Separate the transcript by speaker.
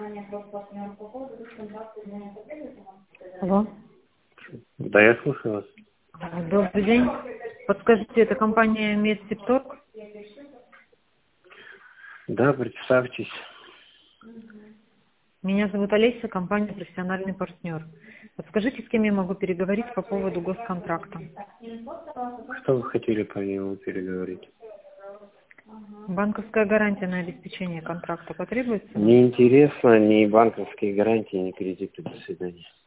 Speaker 1: Алло.
Speaker 2: Да, я слушаю вас.
Speaker 1: Добрый день. Подскажите, это компания Медсипторг?
Speaker 2: Да, представьтесь.
Speaker 1: Меня зовут Олеся, компания «Профессиональный партнер». Подскажите, с кем я могу переговорить по поводу госконтракта?
Speaker 2: Что вы хотели по нему переговорить?
Speaker 1: Банковская гарантия на обеспечение контракта потребуется?
Speaker 2: Не интересно ни банковские гарантии, ни кредиты. До свидания.